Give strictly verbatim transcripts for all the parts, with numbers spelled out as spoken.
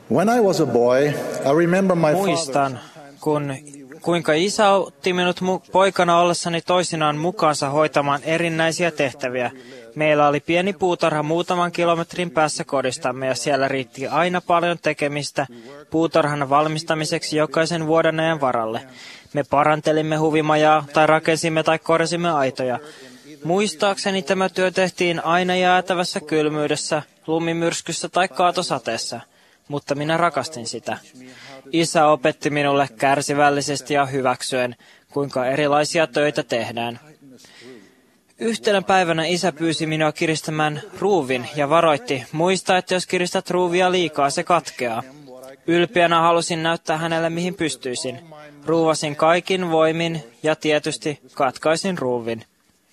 When I was a boy, I remember my Muistan, kun, kuinka isä otti minut mu- poikana ollessani toisinaan mukaansa hoitamaan erinäisiä tehtäviä. Meillä oli pieni puutarha muutaman kilometrin päässä kodistamme ja siellä riitti aina paljon tekemistä puutarhan valmistamiseksi jokaisen vuoden ajan varalle. Me parantelimme huvimajaa tai rakensimme tai korjasimme aitoja. Muistaakseni tämä työ tehtiin aina jäätävässä kylmyydessä, lumimyrskyssä tai kaatosateessa, mutta minä rakastin sitä. Isä opetti minulle kärsivällisesti ja hyväksyen, kuinka erilaisia töitä tehdään. Yhtenä päivänä isä pyysi minua kiristämään ruuvin ja varoitti, muista, että jos kiristät ruuvia liikaa, se katkeaa. Ylpeänä halusin näyttää hänelle, mihin pystyisin. Ruuvasin kaikin voimin ja tietysti katkaisin ruuvin.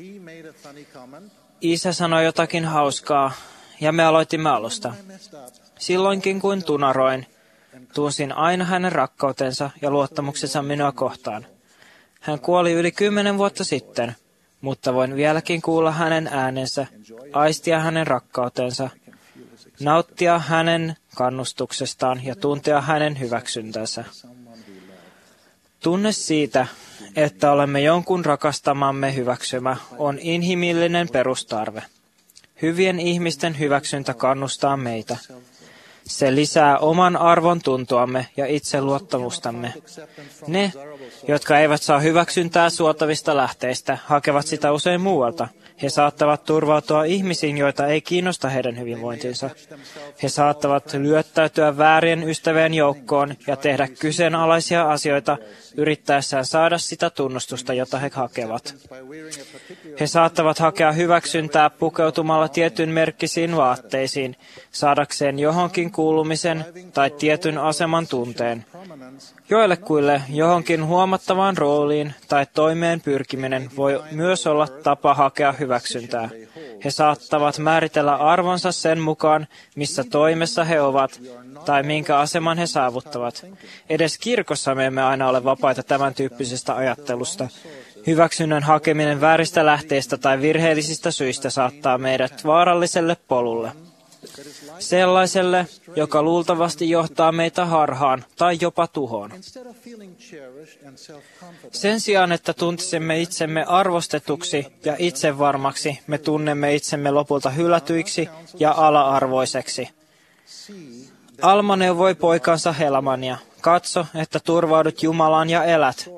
Isä sanoi jotakin hauskaa ja me aloitimme alusta. Silloinkin kun tunaroin, tunsin aina hänen rakkautensa ja luottamuksensa minua kohtaan. Hän kuoli yli kymmenen vuotta sitten, mutta voin vieläkin kuulla hänen äänensä, aistia hänen rakkautensa, nauttia hänen kannustuksestaan ja tuntea hänen hyväksyntänsä. Tunne siitä, että olemme jonkun rakastamamme hyväksymä, on inhimillinen perustarve. Hyvien ihmisten hyväksyntä kannustaa meitä. Se lisää oman arvon tuntoamme ja itseluottamustamme. Ne, jotka eivät saa hyväksyntää suotavista lähteistä, hakevat sitä usein muualta. He saattavat turvautua ihmisiin, joita ei kiinnosta heidän hyvinvointinsa. He saattavat lyöttäytyä väärien ystävien joukkoon ja tehdä kyseenalaisia asioita yrittäessään saada sitä tunnustusta, jota he hakevat. He saattavat hakea hyväksyntää pukeutumalla tietyn merkkisiin vaatteisiin, saadakseen johonkin kuulumisen tai tietyn aseman tunteen. Joillekuille johonkin huomattavaan rooliin tai toimeen pyrkiminen voi myös olla tapa hakea hyväksyntää. He saattavat määritellä arvonsa sen mukaan, missä toimessa he ovat tai minkä aseman he saavuttavat. Edes kirkossa me emme aina ole vapaita tämän tyyppisestä ajattelusta. Hyväksynnän hakeminen vääristä lähteistä tai virheellisistä syistä saattaa meidät vaaralliselle polulle. Sellaiselle, joka luultavasti johtaa meitä harhaan tai jopa tuhoon. Sen sijaan, että tuntisemme itsemme arvostetuksi ja itsevarmaksi, me tunnemme itsemme lopulta hylätyiksi ja ala-arvoiseksi. Alma neuvoi poikansa Helmania, katso, että turvaudut Jumalaan ja elät.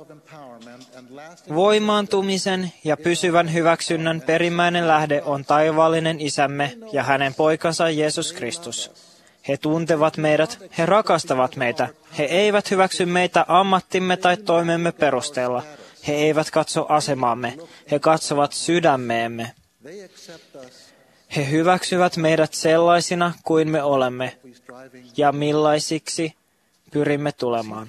Voimaantumisen ja pysyvän hyväksynnän perimmäinen lähde on taivaallinen Isämme ja hänen poikansa Jeesus Kristus. He tuntevat meidät, he rakastavat meitä. He eivät hyväksy meitä ammattimme tai toimemme perusteella. He eivät katso asemaamme, he katsovat sydämeemme. He hyväksyvät meidät sellaisina kuin me olemme ja millaisiksi pyrimme tulemaan.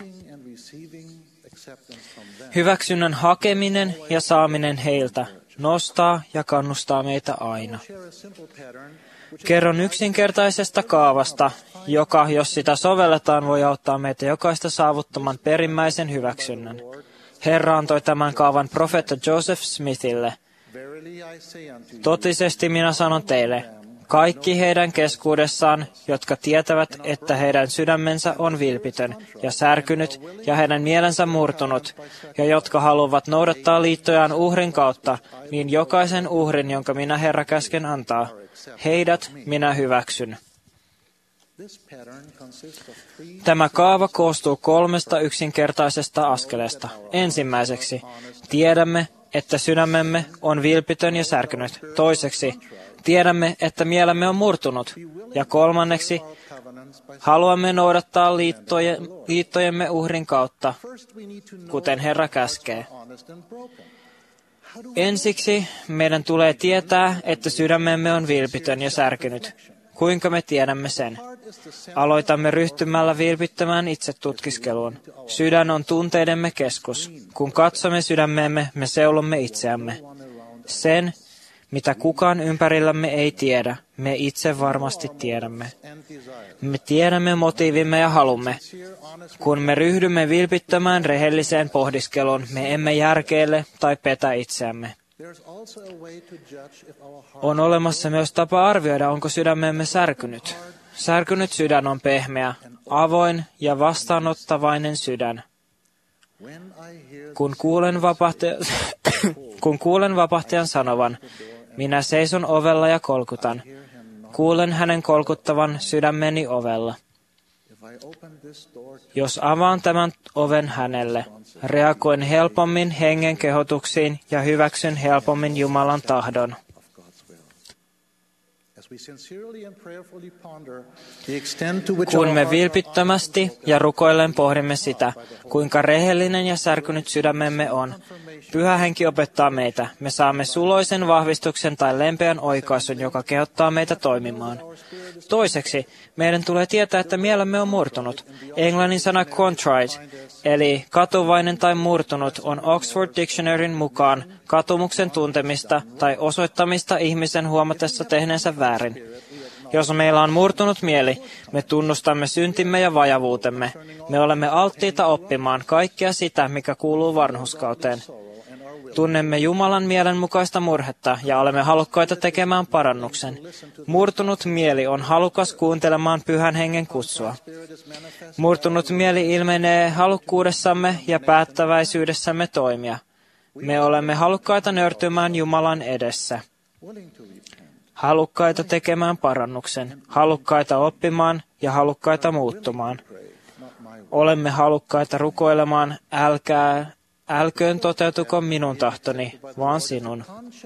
Hyväksynnän hakeminen ja saaminen heiltä nostaa ja kannustaa meitä aina. Kerron yksinkertaisesta kaavasta, joka, jos sitä sovelletaan, voi auttaa meitä jokaista saavuttamaan perimmäisen hyväksynnän. Herra antoi tämän kaavan profeetta Joseph Smithille. Totisesti minä sanon teille, kaikki heidän keskuudessaan, jotka tietävät, että heidän sydämensä on vilpitön ja särkynyt ja heidän mielensä murtunut, ja jotka haluavat noudattaa liittojaan uhrin kautta, niin jokaisen uhrin, jonka minä Herra käsken antaa, heidät minä hyväksyn. Tämä kaava koostuu kolmesta yksinkertaisesta askeleesta. Ensimmäiseksi, tiedämme, että sydämemme on vilpitön ja särkynyt. Toiseksi, tiedämme, että mielemme on murtunut. Ja kolmanneksi, haluamme noudattaa liittoje, liittojemme uhrin kautta, kuten Herra käskee. Ensiksi meidän tulee tietää, että sydämemme on vilpitön ja särkynyt. Kuinka me tiedämme sen? Aloitamme ryhtymällä vilpittömään itsetutkiskeluun. Sydän on tunteidemme keskus. Kun katsomme sydämeemme, me seulomme itseämme. Sen, mitä kukaan ympärillämme ei tiedä, me itse varmasti tiedämme. Me tiedämme motiivimme ja halumme. Kun me ryhdymme vilpittömään rehelliseen pohdiskeluun, me emme järkeile tai petä itseämme. On olemassa myös tapa arvioida, onko sydämemme särkynyt. Särkynyt sydän on pehmeä, avoin ja vastaanottavainen sydän. Kun kuulen, vapahtaja, kun kuulen vapahtajan sanovan, minä seison ovella ja kolkutan. Kuulen hänen kolkuttavan sydämeni ovella. Jos avaan tämän oven hänelle, reagoin helpommin hengen kehotuksiin ja hyväksyn helpommin Jumalan tahdon. Kun me vilpittömästi ja rukoillen pohdimme sitä, kuinka rehellinen ja särkynyt sydämemme on, Pyhä Henki opettaa meitä. Me saamme suloisen vahvistuksen tai lempeän oikaisun, joka kehottaa meitä toimimaan. Toiseksi, meidän tulee tietää, että mielemme on murtunut. Englannin sana contrite, eli katuvainen tai murtunut, on Oxford Dictionaryn mukaan katumuksen tuntemista tai osoittamista ihmisen huomatessa tehneensä väärin. Jos meillä on murtunut mieli, me tunnustamme syntimme ja vajavuutemme. Me olemme alttiita oppimaan kaikkea sitä, mikä kuuluu vanhurskauteen. Tunnemme Jumalan mielenmukaista murhetta ja olemme halukkaita tekemään parannuksen. Murtunut mieli on halukas kuuntelemaan Pyhän Hengen kutsua. Murtunut mieli ilmenee halukkuudessamme ja päättäväisyydessämme toimia. Me olemme halukkaita nöyrtymään Jumalan edessä. Halukkaita tekemään parannuksen, halukkaita oppimaan ja halukkaita muuttumaan. Olemme halukkaita rukoilemaan, älkää, älköön toteutuko minun tahtoni, vaan sinun.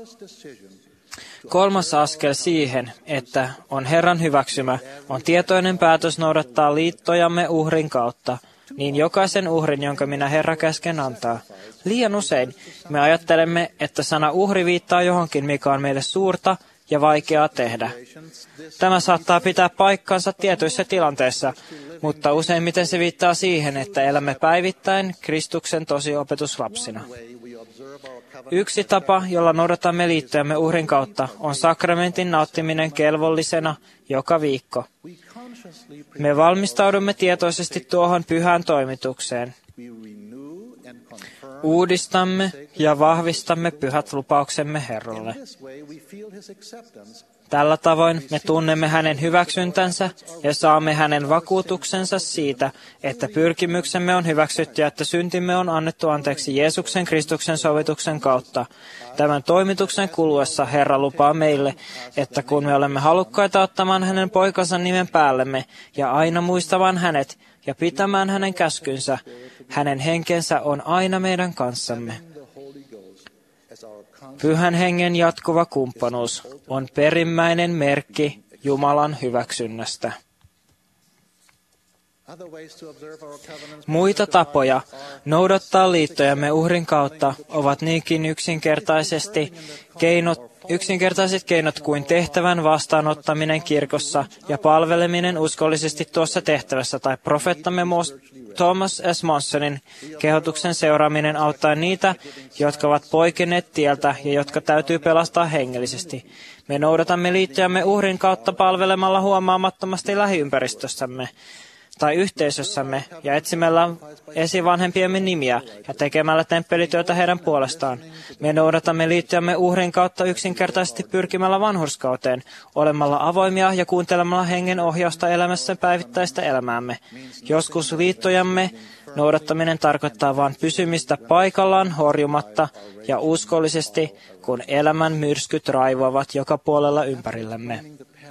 Kolmas askel siihen, että on Herran hyväksymä, on tietoinen päätös noudattaa liittojamme uhrin kautta, niin jokaisen uhrin, jonka minä Herra käsken antaa. Liian usein me ajattelemme, että sana uhri viittaa johonkin, mikä on meille suurta ja vaikeaa tehdä. Tämä saattaa pitää paikkansa tietyissä tilanteissa, mutta useimmiten se viittaa siihen, että elämme päivittäin Kristuksen tosiopetuslapsina. Yksi tapa, jolla noudatamme liittojamme uhrin kautta, on sakramentin nauttiminen kelvollisena joka viikko. Me valmistaudumme tietoisesti tuohon pyhään toimitukseen. Uudistamme ja vahvistamme pyhät lupauksemme Herralle. Tällä tavoin me tunnemme hänen hyväksyntänsä ja saamme hänen vakuutuksensa siitä, että pyrkimyksemme on hyväksytty ja että syntimme on annettu anteeksi Jeesuksen Kristuksen sovituksen kautta. Tämän toimituksen kuluessa Herra lupaa meille, että kun me olemme halukkaita ottamaan hänen poikansa nimen päällemme ja aina muistamaan hänet ja pitämään hänen käskynsä, hänen henkensä on aina meidän kanssamme. Pyhän Hengen jatkuva kumppanuus on perimmäinen merkki Jumalan hyväksynnästä. Muita tapoja noudattaa liittojamme uhrin kautta ovat niinkin yksinkertaisesti keinot, yksinkertaiset keinot kuin tehtävän vastaanottaminen kirkossa ja palveleminen uskollisesti tuossa tehtävässä tai profeettamme Thomas S. Monsonin kehotuksen seuraaminen auttaa niitä, jotka ovat poikenneet tieltä ja jotka täytyy pelastaa hengellisesti. Me noudatamme liittojamme uhrin kautta palvelemalla huomaamattomasti lähiympäristössämme tai yhteisössämme ja etsimällä esivanhempiemme nimiä ja tekemällä temppelityötä heidän puolestaan. Me noudatamme liittojamme uhrin kautta yksinkertaisesti pyrkimällä vanhurskauteen, olemalla avoimia ja kuuntelemalla hengen ohjausta elämässä päivittäistä elämäämme. Joskus liittojamme noudattaminen tarkoittaa vain pysymistä paikallaan horjumatta ja uskollisesti, kun elämän myrskyt raivoavat joka puolella ympärillämme.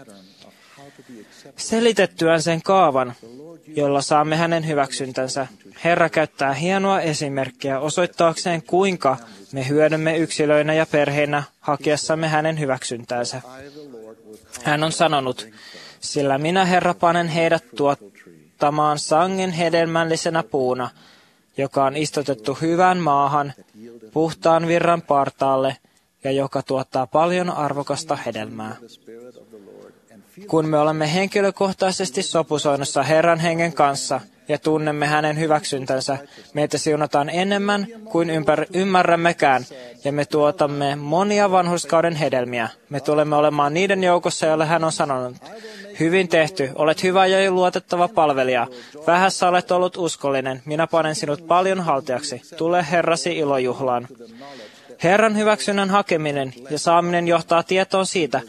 Selitettyään sen kaavan, jolla saamme hänen hyväksyntänsä, Herra käyttää hienoa esimerkkiä osoittaakseen, kuinka me hyödymme yksilöinä ja perheinä hakiessamme hänen hyväksyntäänsä. Hän on sanonut, sillä minä Herra panen heidät tuottamaan sangen hedelmällisenä puuna, joka on istutettu hyvään maahan, puhtaan virran partaalle ja joka tuottaa paljon arvokasta hedelmää. Kun me olemme henkilökohtaisesti sopusoinnussa Herran hengen kanssa ja tunnemme hänen hyväksyntänsä, meitä siunataan enemmän kuin ympär- ymmärrämmekään, ja me tuotamme monia vanhurskauden hedelmiä. Me tulemme olemaan niiden joukossa, joille hän on sanonut, hyvin tehty, olet hyvä ja luotettava palvelija. Vähässä olet ollut uskollinen, minä panen sinut paljon haltijaksi. Tule Herrasi ilojuhlaan. Herran hyväksynnän hakeminen ja saaminen johtaa tietoon siitä,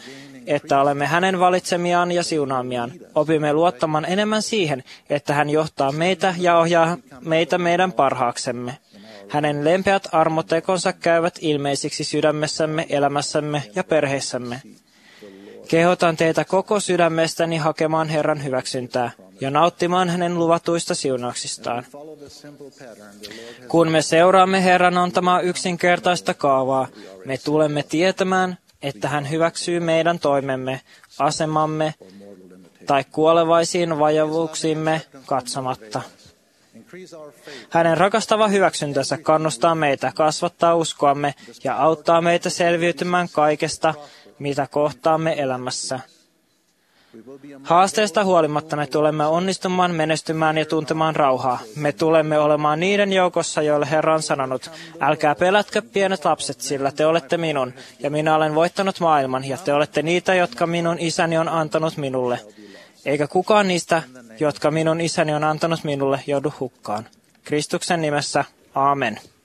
että olemme hänen valitsemiaan ja siunaamiaan. Opimme luottamaan enemmän siihen, että hän johtaa meitä ja ohjaa meitä meidän parhaaksemme. Hänen lempeät armotekonsa käyvät ilmeisiksi sydämessämme, elämässämme ja perheissämme. Kehotan teitä koko sydämestäni hakemaan Herran hyväksyntää ja nauttimaan hänen luvatuista siunauksistaan. Kun me seuraamme Herran antamaa yksinkertaista kaavaa, me tulemme tietämään, että hän hyväksyy meidän toimemme, asemamme tai kuolevaisiin vajavuuksiimme katsomatta. Hänen rakastava hyväksyntänsä kannustaa meitä, kasvattaa uskoamme ja auttaa meitä selviytymään kaikesta, mitä kohtaamme elämässä. Haasteesta huolimatta me tulemme onnistumaan, menestymään ja tuntemaan rauhaa. Me tulemme olemaan niiden joukossa, joille Herra on sanonut, älkää pelätkö pienet lapset, sillä te olette minun, ja minä olen voittanut maailman, ja te olette niitä, jotka minun isäni on antanut minulle. Eikä kukaan niistä, jotka minun isäni on antanut minulle, joudu hukkaan. Kristuksen nimessä, aamen.